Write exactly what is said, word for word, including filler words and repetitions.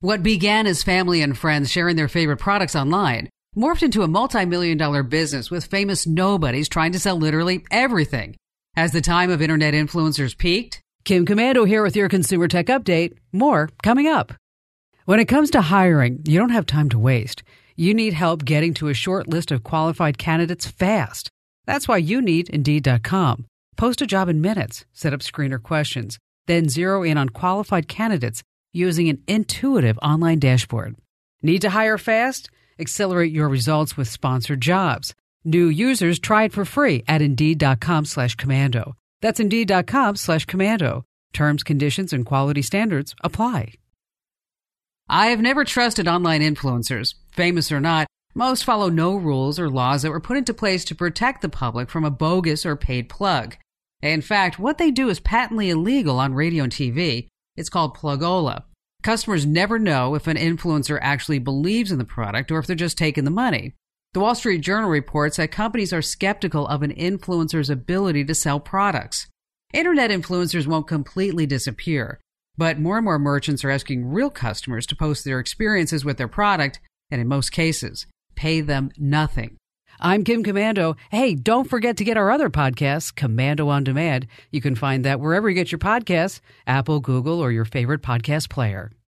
What began as family and friends sharing their favorite products online morphed into a multi-million dollar business with famous nobodies trying to sell literally everything. Has the time of internet influencers peaked? Kim Komando here with your Consumer Tech Update. More coming up. When it comes to hiring, you don't have time to waste. You need help getting to a short list of qualified candidates fast. That's why you need Indeed dot com. Post a job in minutes, set up screener questions, then zero in on qualified candidates using an intuitive online dashboard. Need to hire fast? Accelerate your results with sponsored jobs. New users try it for free at Indeed dot com slash commando. That's Indeed dot com slash commando. Terms, conditions, and quality standards apply. I have never trusted online influencers. Famous or not, most follow no rules or laws that were put into place to protect the public from a bogus or paid plug. In fact, what they do is patently illegal on radio and T V. It's called plugola. Customers never know if an influencer actually believes in the product or if they're just taking the money. The Wall Street Journal reports that companies are skeptical of an influencer's ability to sell products. Internet influencers won't completely disappear, but more and more merchants are asking real customers to post their experiences with their product, and in most cases, pay them nothing. I'm Kim Komando. Hey, don't forget to get our other podcast, Komando on Demand. You can find that wherever you get your podcasts, Apple, Google, or your favorite podcast player.